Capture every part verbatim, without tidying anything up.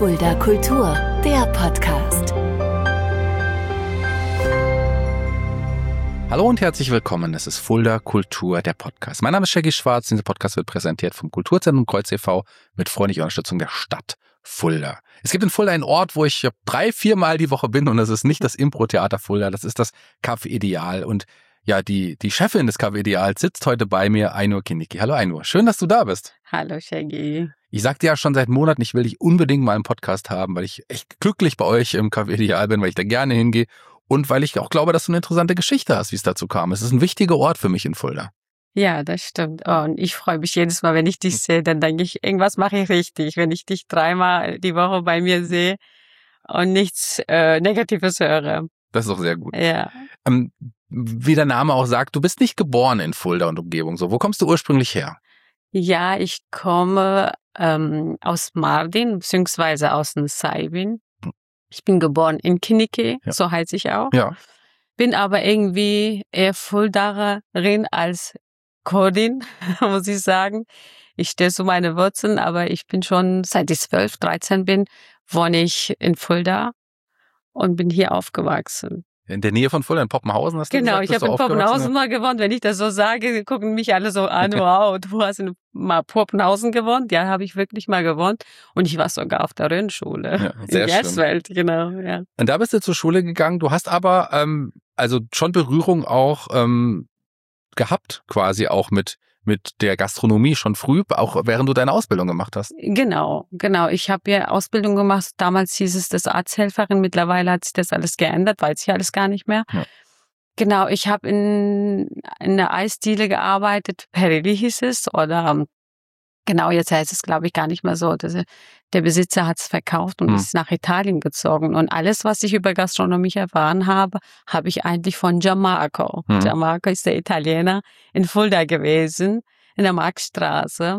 Fulda Kultur, der Podcast. Hallo und herzlich willkommen, es ist Fulda Kultur, der Podcast. Mein Name ist Shaggy Schwarz, dieser Podcast wird präsentiert vom Kulturzentrum Kreuz e V mit freundlicher Unterstützung der Stadt Fulda. Es gibt in Fulda einen Ort, wo ich drei, viermal die Woche bin und das ist nicht das Impro-Theater Fulda, das ist das Café Ideal und ja, die, die Chefin des Café Ideal sitzt heute bei mir, Ainur Kinicki. Hallo Ainur, schön, dass du da bist. Hallo Shaggy. Ich sagte ja schon seit Monaten, ich will dich unbedingt mal im Podcast haben, weil ich echt glücklich bei euch im Café Ideal bin, weil ich da gerne hingehe und weil ich auch glaube, dass du eine interessante Geschichte hast, wie es dazu kam. Es ist ein wichtiger Ort für mich in Fulda. Ja, das stimmt. Oh, und ich freue mich jedes Mal, wenn ich dich sehe, dann denke ich, irgendwas mache ich richtig, wenn ich dich dreimal die Woche bei mir sehe und nichts äh, Negatives höre. Das ist doch sehr gut. Ja. Ähm, wie der Name auch sagt, du bist nicht geboren in Fulda und Umgebung. So, wo kommst du ursprünglich her? Ja, ich komme ähm, aus Mardin, beziehungsweise aus dem Saibin. Ich bin geboren in Kinicki, Ja. so heiße ich auch. Ja. Bin aber irgendwie eher Fuldaerin als Kurdin, muss ich sagen. Ich stehe zu meine Wurzeln, aber ich bin schon, seit ich zwölf, dreizehn bin, wohne ich in Fulda und bin hier aufgewachsen. In der Nähe von Fulda, in Poppenhausen hast du Genau, gesagt, ich bist habe du in aufgewachsen? Poppenhausen mal gewohnt. Wenn ich das so sage, gucken mich alle so an, wow, du hast in mal Poppenhausen gewohnt. Ja, habe ich wirklich mal gewohnt. Und ich war sogar auf der Röhnschule. Ja, sehr in Gerswald, genau, ja. Und da bist du zur Schule gegangen. Du hast aber ähm, also schon Berührung auch ähm, gehabt, quasi auch mit mit der Gastronomie schon früh, auch während du deine Ausbildung gemacht hast. Genau, genau. Ich habe ja Ausbildung gemacht. Damals hieß es das Arzthelferin. Mittlerweile hat sich das alles geändert, weiß ich alles gar nicht mehr. Ja. Genau, ich habe in, in der Eisdiele gearbeitet. Perilli hieß es. Oder genau, jetzt heißt es, glaube ich, gar nicht mehr so. Das, der Besitzer hat es verkauft und Hm. ist nach Italien gezogen. Und alles, was ich über Gastronomie erfahren habe, habe ich eigentlich von Gianmarco. Hm. Gianmarco ist der Italiener in Fulda gewesen, in der Marktstraße.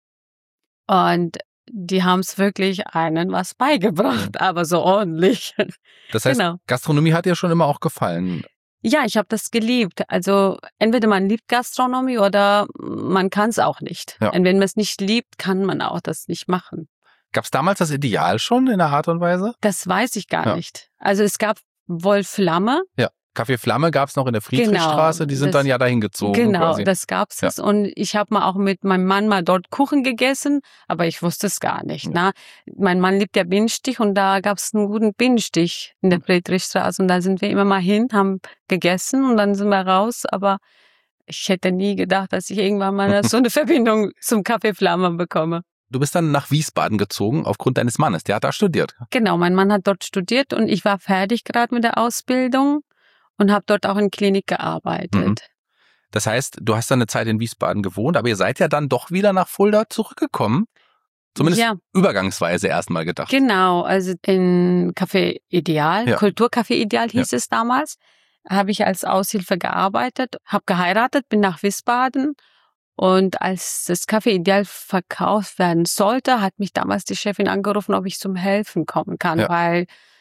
Und die haben es wirklich einen was beigebracht, aber so ordentlich. Das heißt, Genau. Gastronomie hat dir schon immer auch gefallen. Ja, ich habe das geliebt. Also entweder man liebt Gastronomie oder man kann es auch nicht. Ja. Und wenn man es nicht liebt, kann man auch das nicht machen. Gab es damals das Ideal schon in der Art und Weise? Das weiß ich gar Ja. nicht. Also es gab wohl Flamme. Ja. Café Flamme gab es noch in der Friedrichstraße, Genau, die sind das- dann ja dahin gezogen. Genau, quasi. das gab's Ja. es. Und ich habe mal auch mit meinem Mann mal dort Kuchen gegessen, aber ich wusste es gar nicht. Ja. Na, mein Mann liebt ja Bienenstich und da gab's einen guten Bienenstich in der Friedrichstraße und da sind wir immer mal hin, haben gegessen und dann sind wir raus. Aber ich hätte nie gedacht, dass ich irgendwann mal so eine Verbindung zum Café Flamme bekomme. Du bist dann nach Wiesbaden gezogen aufgrund deines Mannes, der hat da studiert. Genau, mein Mann hat dort studiert und ich war fertig gerade mit der Ausbildung und habe dort auch in Klinik gearbeitet. Mhm. Das heißt, du hast dann eine Zeit in Wiesbaden gewohnt, aber ihr seid ja dann doch wieder nach Fulda zurückgekommen. Zumindest Ja. übergangsweise erstmal gedacht. Genau, also in Café Ideal, Ja. Kulturcafé Ideal hieß es damals, habe ich als Aushilfe gearbeitet, habe geheiratet, bin nach Wiesbaden und als das Café Ideal verkauft werden sollte, hat mich damals die Chefin angerufen, ob ich zum Helfen kommen kann, Ja. weil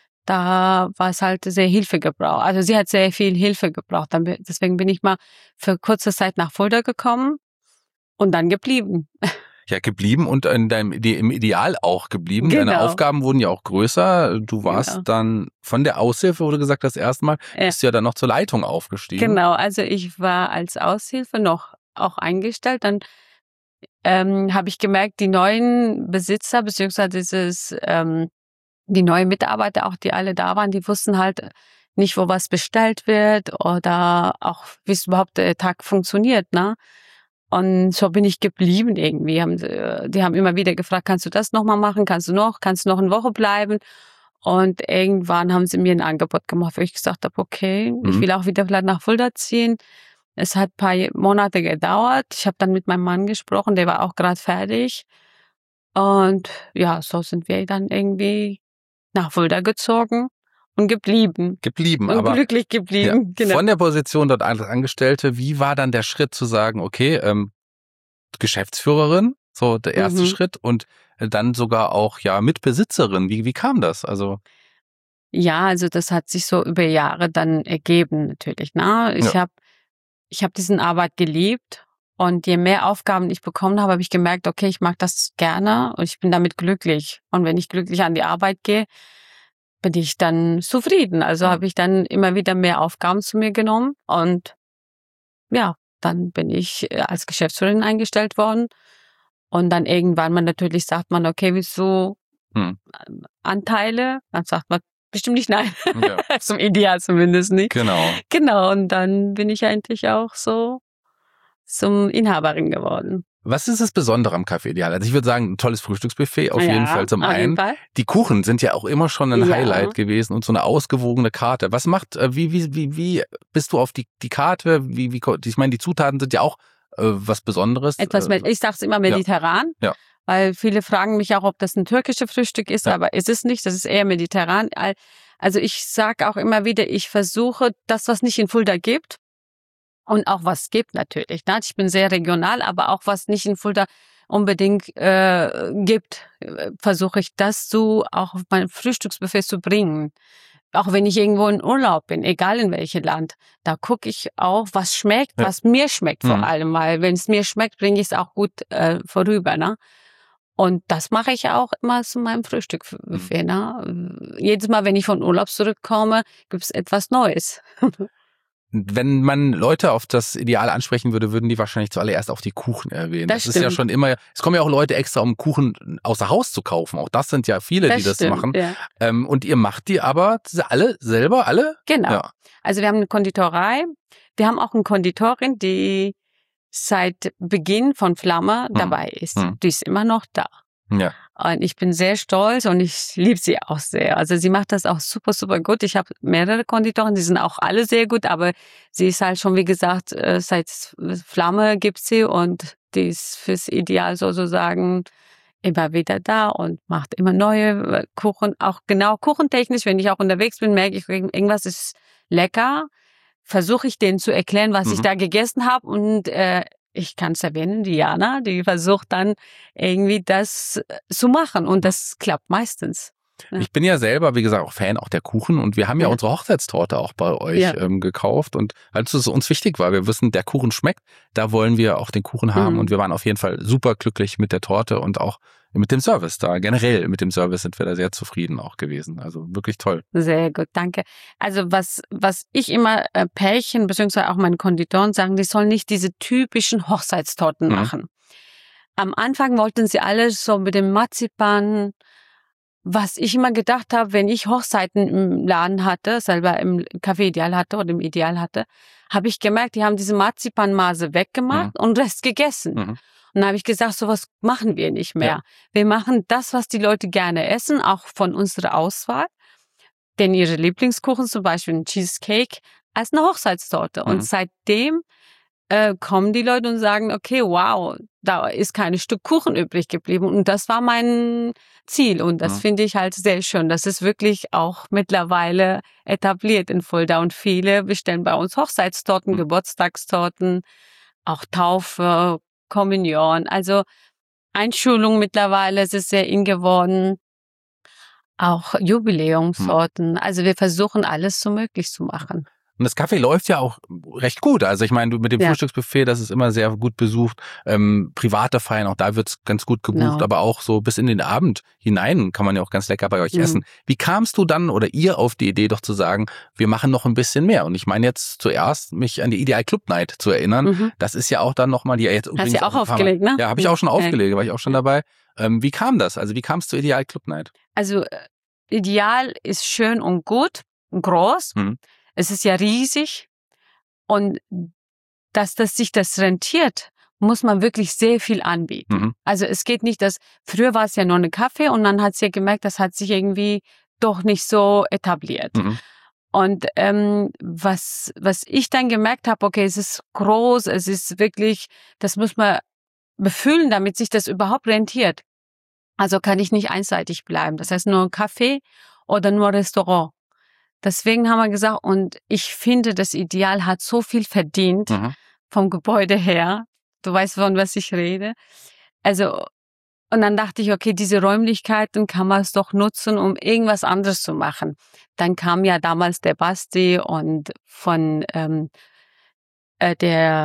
da war es halt sehr Hilfe gebraucht. Also sie hat sehr viel Hilfe gebraucht. Dann bin- Deswegen bin ich mal für kurze Zeit nach Fulda gekommen und dann geblieben. Ja, geblieben und in deinem Ide- im Ideal auch geblieben. Deine Genau. Aufgaben wurden ja auch größer. Du warst Genau. dann von der Aushilfe, wo du gesagt hast, erstmal, Ja. bist du ja dann noch zur Leitung aufgestiegen. Genau, also ich war als Aushilfe noch auch eingestellt. Dann ähm, habe ich gemerkt, die neuen Besitzer beziehungsweise dieses, ähm, die neuen Mitarbeiter, auch die alle da waren, die wussten halt nicht, wo was bestellt wird oder auch, wie es überhaupt der Tag funktioniert, ne? Und so bin ich geblieben irgendwie. Haben, sie- die haben immer wieder gefragt, kannst du das nochmal machen? Kannst du noch? Kannst du noch eine Woche bleiben? Und irgendwann haben sie mir ein Angebot gemacht, wo ich gesagt habe, okay, ich Mhm. will auch wieder vielleicht nach Fulda ziehen. Es hat ein paar Monate gedauert. Ich habe dann mit meinem Mann gesprochen, der war auch gerade fertig. Und ja, so sind wir dann irgendwie nach Fulda gezogen und geblieben. Geblieben, Und aber glücklich ja, geblieben. Genau. von der Position dort als Angestellte, wie war dann der Schritt zu sagen, okay, ähm, Geschäftsführerin, so der erste Mhm. Schritt und äh, dann sogar auch ja Mitbesitzerin. Wie, wie kam das? Also Ja, also das hat sich so über Jahre dann ergeben natürlich. Ne? Ich Ja. habe ich hab diesen Arbeit geliebt Und je mehr Aufgaben ich bekommen habe, habe ich gemerkt, okay, ich mag das gerne und ich bin damit glücklich. Und wenn ich glücklich an die Arbeit gehe, bin ich dann zufrieden. Also habe ich dann immer wieder mehr Aufgaben zu mir genommen und ja, dann bin ich als Geschäftsführerin eingestellt worden. Und dann irgendwann man natürlich sagt man, okay, wieso hm. Anteile? Dann sagt man bestimmt nicht nein. Ja. Zum Ideal zumindest nicht. Genau. Genau. Und dann bin ich eigentlich auch so zum Inhaberin geworden. Was ist das Besondere am Café Ideal? Also ich würde sagen, ein tolles Frühstücksbuffet auf ja, jeden Fall zum einen. Die Kuchen sind ja auch immer schon ein ja. Highlight gewesen und so eine ausgewogene Karte. Was macht, wie, wie, wie, wie bist du auf die, die Karte? Wie, wie, ich meine, die Zutaten sind ja auch äh, was Besonderes. Etwas, ich sage es immer mediterran. Ja. Ja. Weil viele fragen mich auch, ob das ein türkisches Frühstück ist, ja. aber ist es nicht. Das ist eher mediterran. Also ich sage auch immer wieder, ich versuche das, was nicht in Fulda gibt, und auch was gibt natürlich. Ne? Ich bin sehr regional, aber auch was nicht in Fulda unbedingt äh, gibt, versuche ich das so auch auf mein Frühstücksbuffet zu bringen. Auch wenn ich irgendwo in Urlaub bin, egal in welchem Land, da gucke ich auch, was schmeckt, ja. was mir schmeckt mhm. vor allem. Weil wenn es mir schmeckt, bringe ich es auch gut äh, vorüber. Ne? Und das mache ich auch immer zu meinem Frühstücksbuffet. Mhm. Ne? Jedes Mal, wenn ich von Urlaub zurückkomme, gibt es etwas Neues. Wenn man Leute auf das Ideal ansprechen würde, würden die wahrscheinlich zuallererst auch die Kuchen erwähnen. Das, das ist ja schon immer, es kommen ja auch Leute extra, um Kuchen außer Haus zu kaufen. Auch das sind ja viele, das die das stimmt, machen. Ja. Ähm, und ihr macht die aber alle selber, alle? Genau. Ja. Also wir haben eine Konditorei. Wir haben auch eine Konditorin, die seit Beginn von Flamme hm. dabei ist. Hm. Die ist immer noch da. Ja. Und ich bin sehr stolz und ich liebe sie auch sehr. Also sie macht das auch super, super gut. Ich habe mehrere Konditoren, die sind auch alle sehr gut, aber sie ist halt schon, wie gesagt, seit Flamme gibt sie und die ist fürs Ideal sozusagen immer wieder da und macht immer neue Kuchen. Auch genau kuchentechnisch, wenn ich auch unterwegs bin, merke ich, irgendwas ist lecker. Versuche ich denen zu erklären, was mhm. ich da gegessen habe und äh, ich kann es erwähnen, Diana, die versucht dann irgendwie das zu machen und das klappt meistens. Ja. Ich bin ja selber, wie gesagt, auch Fan auch der Kuchen und wir haben ja, ja unsere Hochzeitstorte auch bei euch ja. ähm, gekauft und als es uns wichtig war, wir wissen, der Kuchen schmeckt, da wollen wir auch den Kuchen haben mhm. und wir waren auf jeden Fall super glücklich mit der Torte und auch mit dem Service da. Generell mit dem Service sind wir da sehr zufrieden auch gewesen. Also wirklich toll. Sehr gut, danke. Also was was ich immer äh, Pärchen beziehungsweise auch meine Konditoren sagen, die sollen nicht diese typischen Hochzeitstorten mhm. machen. Am Anfang wollten sie alles so mit dem Marzipan. Was ich immer gedacht habe, wenn ich Hochzeiten im Laden hatte, selber im Café Ideal hatte oder im Ideal hatte, habe ich gemerkt, die haben diese Marzipanmaße weggemacht mhm. und Rest gegessen. Mhm. Und dann habe ich gesagt, sowas machen wir nicht mehr. Ja. Wir machen das, was die Leute gerne essen, auch von unserer Auswahl. Denn ihre Lieblingskuchen, zum Beispiel ein Cheesecake, als eine Hochzeitstorte. Mhm. Und seitdem äh, kommen die Leute und sagen, okay, wow, da ist kein Stück Kuchen übrig geblieben. Und das war mein Ziel. Und das mhm. finde ich halt sehr schön. Das ist wirklich auch mittlerweile etabliert in Fulda. Und viele bestellen bei uns Hochzeitstorten, mhm. Geburtstagstorten, auch Taufe, Kommunion. Also Einschulung mittlerweile, es ist sehr in geworden. Auch Jubiläumsorten. Mhm. Also wir versuchen alles so möglich zu machen. Und das Café läuft ja auch recht gut. Also ich meine, du mit dem ja. Frühstücksbuffet, das ist immer sehr gut besucht. Ähm, private Feiern, auch da wird's ganz gut gebucht. Genau. Aber auch so bis in den Abend hinein kann man ja auch ganz lecker bei euch mhm. essen. Wie kamst du dann oder ihr auf die Idee, doch zu sagen, wir machen noch ein bisschen mehr? Und ich meine jetzt zuerst, mich an die Ideal Club Night zu erinnern. Mhm. Das ist ja auch dann nochmal die... Jetzt Hast du ja auch aufgelegt, ne? Ja, habe ich auch schon aufgelegt, war ich auch schon dabei. Ähm, wie kam das? Also wie kam es zur Ideal Club Night? Also Ideal ist schön und gut, groß. Mhm. Es ist ja riesig und dass das sich das rentiert, muss man wirklich sehr viel anbieten. Mhm. Also es geht nicht, dass früher war es ja nur eine Kaffee und dann hat sie ja gemerkt, das hat sich irgendwie doch nicht so etabliert. Mhm. Und ähm, was was ich dann gemerkt habe, okay, es ist groß, es ist wirklich, das muss man befüllen, damit sich das überhaupt rentiert. Also kann ich nicht einseitig bleiben. Das heißt nur ein Kaffee oder nur Restaurant. Deswegen haben wir gesagt, und ich finde, das Ideal hat so viel verdient mhm. vom Gebäude her. Du weißt, von was ich rede. Also, und dann dachte ich, okay, diese Räumlichkeiten kann man es doch nutzen, um irgendwas anderes zu machen. Dann kam ja damals der Basti und von ähm, äh, der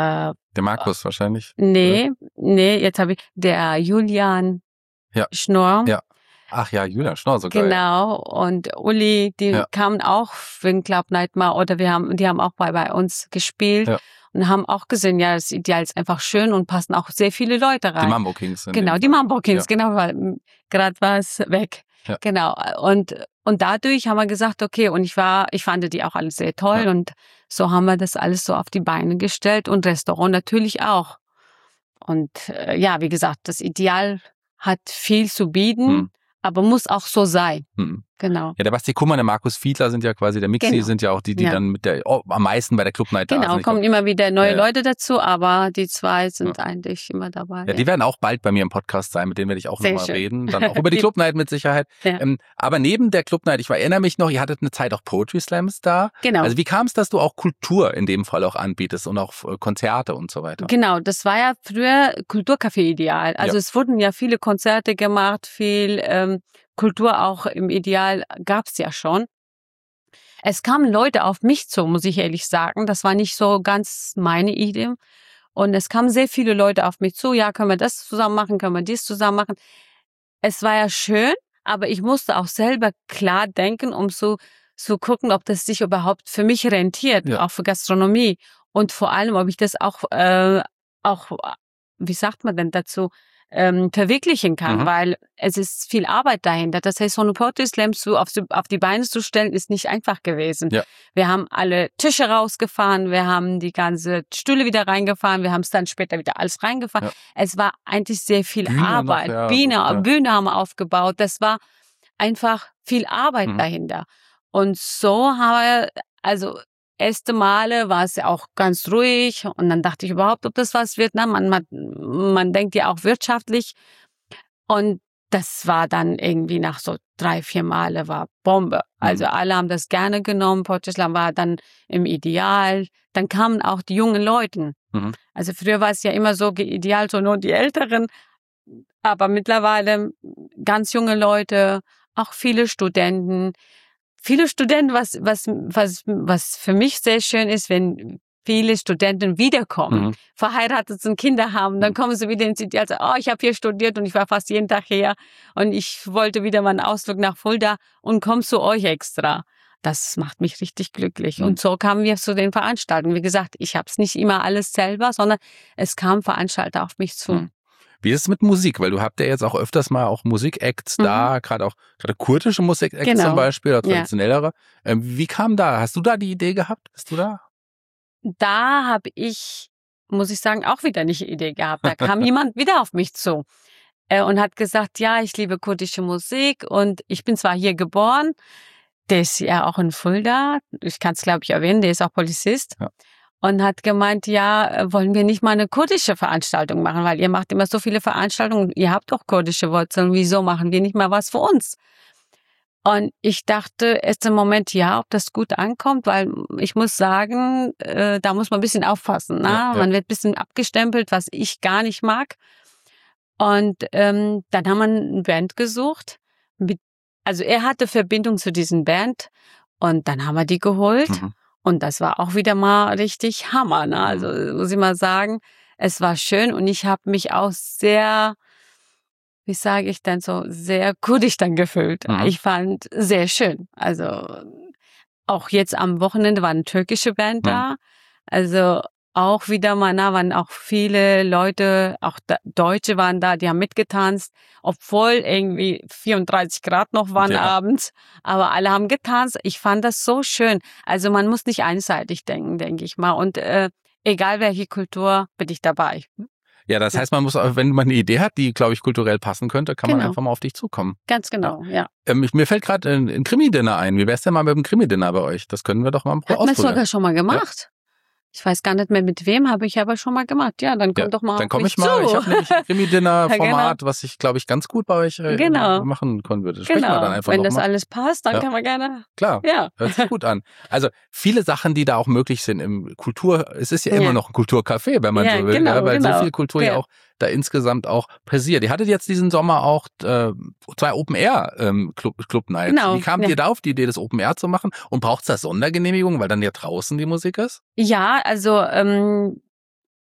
Der Markus wahrscheinlich. Nee, oder? nee, jetzt habe ich, der Julian ja. Schnorr. Ja. Ach ja, Julian Schnorr sogar. Genau, und Uli, die ja. kamen auch wegen Club Night mal, oder wir haben, die haben auch bei, bei uns gespielt. Ja. Und haben auch gesehen, ja, das Ideal ist einfach schön und passen auch sehr viele Leute rein. Die Mambo Kings. Genau, die Mambo Kings, ja. genau, weil gerade war es weg. Ja. Genau. Und, und dadurch haben wir gesagt, okay, und ich war, ich fand die auch alle sehr toll ja. und so haben wir das alles so auf die Beine gestellt und Restaurant natürlich auch. Und äh, ja, wie gesagt, das Ideal hat viel zu bieten, hm. aber muss auch so sein. Hm. Genau. Ja, der Basti Kummer, der Markus Fiedler sind ja quasi, der Mixi genau. sind ja auch die, die ja. dann mit der oh, am meisten bei der Club Night genau, da sind. Genau, kommen immer wieder neue ja. Leute dazu, aber die zwei sind ja. eigentlich immer dabei. Ja, ja, die werden auch bald bei mir im Podcast sein, mit denen werde ich auch nochmal reden. Dann auch über die Club Night mit Sicherheit. Ja. Ähm, aber neben der Club Night, ich erinnere mich noch, ihr hattet eine Zeit auch Poetry Slams da. Genau. Also wie kam es, dass du auch Kultur in dem Fall auch anbietest und auch Konzerte und so weiter? Genau, das war ja früher Kulturcafé-Ideal. Also ja. es wurden ja viele Konzerte gemacht, viel ähm, Kultur auch im Ideal gab's ja schon. Es kamen Leute auf mich zu, muss ich ehrlich sagen. Das war nicht so ganz meine Idee. Und es kamen sehr viele Leute auf mich zu. Ja, können wir das zusammen machen? Können wir dies zusammen machen? Es war ja schön, aber ich musste auch selber klar denken, um so zu gucken, ob das sich überhaupt für mich rentiert, ja. auch für Gastronomie. Und vor allem, ob ich das auch, äh, auch, wie sagt man denn dazu, Ähm, verwirklichen kann, mhm. weil es ist viel Arbeit dahinter. Das heißt, so eine Poetry Slam zu, auf, auf die Beine zu stellen, ist nicht einfach gewesen. Ja. Wir haben alle Tische rausgefahren, wir haben die ganze Stühle wieder reingefahren, wir haben es dann später wieder alles reingefahren. Ja. Es war eigentlich sehr viel Bühne Arbeit. Noch, ja, Bühne, ja. Bühne haben wir aufgebaut. Das war einfach viel Arbeit mhm. dahinter. Und so haben wir, also erste Male war es ja auch ganz ruhig und dann dachte ich überhaupt, ob das was wird. Na, man, man, man denkt ja auch wirtschaftlich und das war dann irgendwie nach so drei, vier Male war Bombe. Also mhm. alle haben das gerne genommen. Poetry Slam war dann im Ideal. Dann kamen auch die jungen Leute. Mhm. Also früher war es ja immer so Ideal, so nur die Älteren, aber mittlerweile ganz junge Leute, auch viele Studenten. Viele Studenten, was, was, was, was für mich sehr schön ist, wenn viele Studenten wiederkommen, mhm. verheiratet sind, Kinder haben, dann kommen sie wieder ins Ideal, also, oh, ich habe hier studiert und ich war fast jeden Tag hier und ich wollte wieder mal einen Ausflug nach Fulda und komme zu euch extra. Das macht mich richtig glücklich. Mhm. Und so kamen wir zu den Veranstaltungen. Wie gesagt, ich habe es nicht immer alles selber, sondern es kamen Veranstalter auf mich zu. Mhm. Wie ist es mit Musik? Weil du habt ja jetzt auch öfters mal auch Musikacts mhm. da, gerade auch gerade kurdische Musikacts genau. zum Beispiel, oder traditionellere. Ja. Ähm, wie kam da? Hast du da die Idee gehabt? Bist du da? Da habe ich, muss ich sagen, auch wieder nicht die Idee gehabt. Da kam jemand wieder auf mich zu äh, und hat gesagt, ja, ich liebe kurdische Musik und ich bin zwar hier geboren, der ist ja auch in Fulda, ich kann es glaube ich erwähnen, der ist auch Polizist. Ja. Und hat gemeint, ja, wollen wir nicht mal eine kurdische Veranstaltung machen, weil ihr macht immer so viele Veranstaltungen, ihr habt doch kurdische Wurzeln, wieso machen wir nicht mal was für uns? Und ich dachte erst im Moment, ja, ob das gut ankommt, weil ich muss sagen, äh, da muss man ein bisschen aufpassen. Ne? Ja, ja. Man wird ein bisschen abgestempelt, was ich gar nicht mag. Und ähm, dann haben wir eine Band gesucht. Mit, also er hatte Verbindung zu diesem Band und dann haben wir die geholt. Mhm. Und das war auch wieder mal richtig Hammer, ne? Also muss ich mal sagen, es war schön und ich habe mich auch sehr, wie sage ich denn so, sehr kurdisch dann gefühlt. Mhm. Ich fand sehr schön. Also auch jetzt am Wochenende war eine türkische Band mhm. da. Also auch wieder mal, da waren auch viele Leute, auch Deutsche waren da, die haben mitgetanzt, obwohl irgendwie vierunddreißig Grad noch waren ja. abends, aber alle haben getanzt. Ich fand das so schön. Also man muss nicht einseitig denken, denke ich mal. Und äh, egal welche Kultur, bin ich dabei. Ja, das heißt, man muss, wenn man eine Idee hat, die, glaube ich, kulturell passen könnte, kann genau. man einfach mal auf dich zukommen. Ganz genau, ja. ja. Ähm, mir fällt gerade ein, ein Krimi-Dinner ein. Wie wär's denn mal mit dem Krimi-Dinner bei euch? Das können wir doch mal ausprobieren. Hat man sogar schon mal gemacht. Ja. Ich weiß gar nicht mehr mit wem, habe ich aber schon mal gemacht. Ja, dann komm ja, doch mal. Dann komme ich mal. Zu. Ich habe nämlich ein Krimi-Dinner-Format, genau. was ich, glaube ich, ganz gut bei euch äh, genau. machen können würde. Sprechen genau. wir dann einfach Wenn noch das mal. alles passt, dann ja. kann man gerne. Klar, ja. hört sich gut an. Also viele Sachen, die da auch möglich sind im Kultur, es ist ja, ja. immer noch ein Kulturcafé, wenn man ja, so will, genau, ja, weil genau. so viel Kultur ja. ja auch da insgesamt auch passiert. Ihr hattet jetzt diesen Sommer auch äh, zwei Open-Air-Club-Nights. Genau. Wie kamt ja. ihr da auf die Idee, das Open-Air zu machen? Und braucht es da Sondergenehmigung, weil dann ja draußen die Musik ist? Ja, also ähm,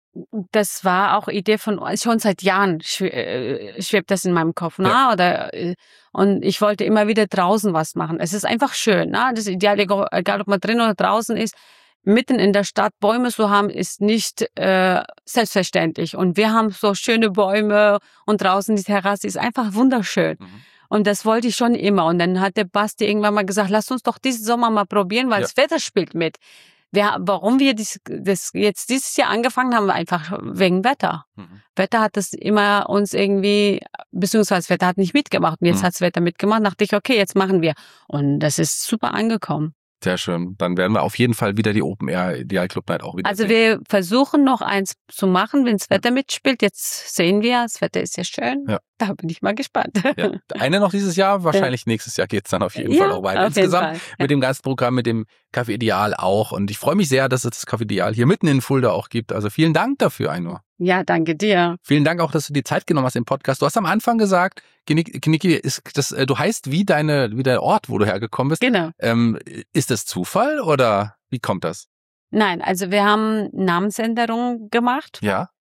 das war auch Idee von, schon seit Jahren schwebt das in meinem Kopf, ne? Ja. Oder, und ich wollte immer wieder draußen was machen. Es ist einfach schön, ne? Das Ideal, egal ob man drin oder draußen ist, mitten in der Stadt Bäume zu haben, ist nicht äh, selbstverständlich. Und wir haben so schöne Bäume und draußen die Terrasse ist einfach wunderschön. Mhm. Und das wollte ich schon immer. Und dann hat der Basti irgendwann mal gesagt, lass uns doch diesen Sommer mal probieren, weil ja. das Wetter spielt mit. Wir, warum wir dies, das jetzt dieses Jahr angefangen haben, einfach wegen Wetter. Mhm. Wetter hat das immer uns irgendwie, beziehungsweise das Wetter hat nicht mitgemacht. Und jetzt mhm. hat das Wetter mitgemacht, dachte ich, okay, jetzt machen wir. Und das ist super angekommen. Sehr schön. Dann werden wir auf jeden Fall wieder die Open Air Ideal Club Night auch wieder Also sehen. wir versuchen noch eins zu machen, wenn das Wetter ja. mitspielt. Jetzt sehen wir, das Wetter ist ja schön. Ja. Da bin ich mal gespannt. Ja. Eine noch dieses Jahr, wahrscheinlich ja. nächstes Jahr geht's dann auf jeden ja, Fall auch weiter. Insgesamt ja. mit dem ganzen Programm, mit dem Café Ideal auch. Und ich freue mich sehr, dass es das Café Ideal hier mitten in Fulda auch gibt. Also vielen Dank dafür, Ainur. Ja, danke dir. Vielen Dank auch, dass du die Zeit genommen hast im Podcast. Du hast am Anfang gesagt, Kiniki, ist das, du heißt wie deine, wie der Ort, wo du hergekommen bist. Genau. Ähm, ist das Zufall oder wie kommt das? Nein, also wir haben Namensänderungen gemacht. Ja.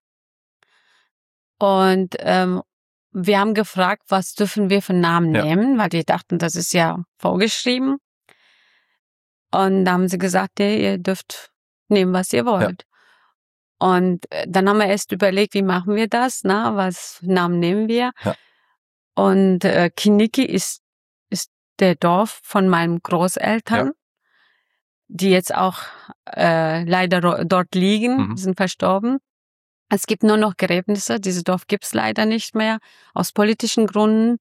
Und ähm, wir haben gefragt, was dürfen wir für Namen ja. nehmen, weil die dachten, das ist ja vorgeschrieben. Und da haben sie gesagt, ja, ihr dürft nehmen, was ihr wollt. Ja. Und dann haben wir erst überlegt, wie machen wir das, na, was für Namen nehmen wir? Ja. Und äh, Kiniki ist ist der Dorf von meinen Großeltern, ja. die jetzt auch äh, leider dort liegen, mhm. sind verstorben. Es gibt nur noch Gräbnisse, dieses Dorf gibt's leider nicht mehr, aus politischen Gründen.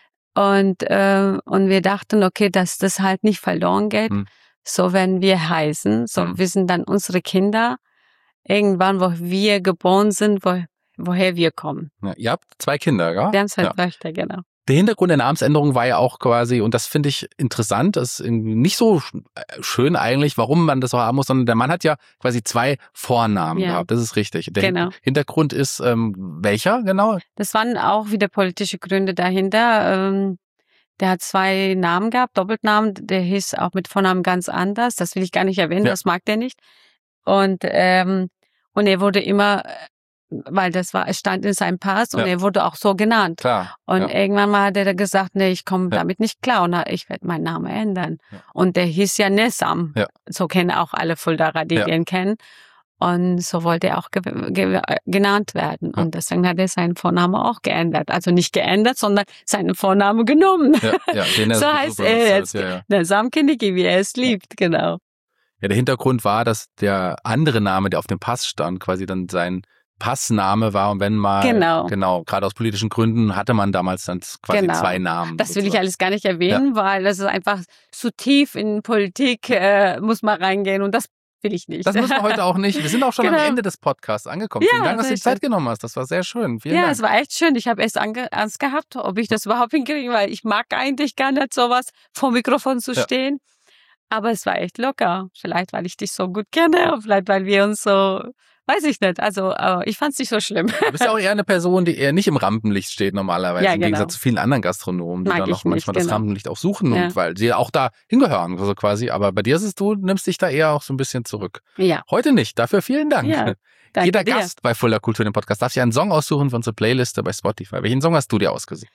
Und äh, und wir dachten, okay, dass das halt nicht verloren geht, mhm. so werden wir heißen, so mhm. wissen dann unsere Kinder irgendwann, wo wir geboren sind, wo, woher wir kommen. Ja, ihr habt zwei Kinder, ja? Wir haben zwei Töchter, ja. genau. Der Hintergrund der Namensänderung war ja auch quasi, und das finde ich interessant, das ist nicht so schön eigentlich, warum man das so haben muss, sondern der Mann hat ja quasi zwei Vornamen ja. gehabt, das ist richtig. Der genau. Hintergrund ist ähm, welcher genau? Das waren auch wieder politische Gründe dahinter. Ähm, der hat zwei Namen gehabt, Doppelnamen, der hieß auch mit Vornamen ganz anders, das will ich gar nicht erwähnen, ja. das mag der nicht. Und ähm, und er wurde immer, weil das war, es stand in seinem Pass und ja. er wurde auch so genannt. Klar, und ja. irgendwann mal hat er gesagt, nee, ich komme ja. damit nicht klar und ich werde meinen Namen ändern. Ja. Und der hieß ja Nessam. Ja. So kennen auch alle Fuldaer, die ja. ihn kennen. Und so wollte er auch ge ge genannt werden. Ja. Und deswegen hat er seinen Vornamen auch geändert. Also nicht geändert, sondern seinen Vornamen genommen. Ja, ja, den er so heißt er jetzt. Ja, ja. Nessam Kiniki, wie er es liebt, ja. genau. Ja, der Hintergrund war, dass der andere Name, der auf dem Pass stand, quasi dann sein Passname war. Und wenn mal, genau, genau gerade aus politischen Gründen hatte man damals dann quasi genau. zwei Namen. Das sozusagen. Will ich alles gar nicht erwähnen, ja. weil das ist einfach zu tief in Politik, äh, muss man reingehen und das will ich nicht. Das müssen wir heute auch nicht. Wir sind auch schon genau. am Ende des Podcasts angekommen. Ja, Vielen Dank, dass du die Zeit schön. genommen hast. Das war sehr schön. Vielen ja, Dank. es war echt schön. Ich habe erst Angst gehabt, ob ich das überhaupt hinkriege, weil ich mag eigentlich gar nicht sowas, vor dem Mikrofon zu stehen. Ja. Aber es war echt locker. Vielleicht, weil ich dich so gut kenne, vielleicht, weil wir uns so, weiß ich nicht. Also, ich fand es nicht so schlimm. Du bist ja auch eher eine Person, die eher nicht im Rampenlicht steht normalerweise, ja, im genau. Gegensatz zu vielen anderen Gastronomen, die Mag dann auch manchmal nicht, das genau. Rampenlicht auch suchen, ja. und weil sie auch da hingehören, also quasi. Aber bei dir ist es, du nimmst dich da eher auch so ein bisschen zurück. Ja. Heute nicht. Dafür vielen Dank. Ja, danke Jeder dir. Gast bei Fulda Kultur, dem Podcast, darf sich einen Song aussuchen von unserer Playliste bei Spotify. Welchen Song hast du dir ausgesucht?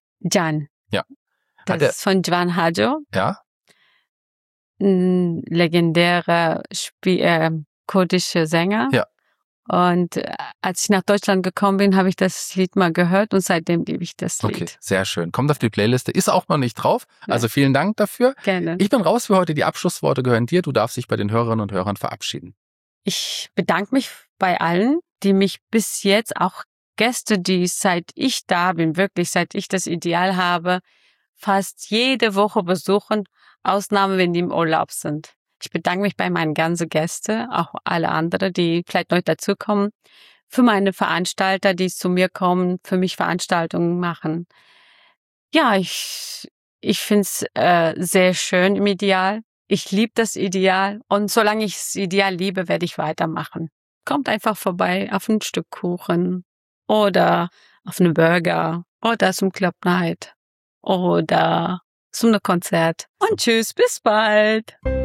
Jan. Ja. Das ist von Juan Hajo. Ja. Ein legendärer Spiel, äh, kurdischer Sänger. Ja. Und äh, als ich nach Deutschland gekommen bin, habe ich das Lied mal gehört und seitdem liebe ich das Lied. Okay, sehr schön. Kommt auf die Playliste. Ist auch noch nicht drauf. Also vielen Dank dafür. Gerne. Ich bin raus für heute. Die Abschlussworte gehören dir. Du darfst dich bei den Hörerinnen und Hörern verabschieden. Ich bedanke mich bei allen, die mich bis jetzt, auch Gäste, die seit ich da bin, wirklich seit ich das Ideal habe, fast jede Woche besuchen. Ausnahme, wenn die im Urlaub sind. Ich bedanke mich bei meinen ganzen Gästen, auch alle anderen, die vielleicht neu dazukommen, für meine Veranstalter, die zu mir kommen, für mich Veranstaltungen machen. Ja, ich, ich finde es äh, sehr schön im Ideal. Ich liebe das Ideal und solange ich das Ideal liebe, werde ich weitermachen. Kommt einfach vorbei auf ein Stück Kuchen oder auf einen Burger oder zum Club Night oder zum Konzert. Und tschüss, bis bald.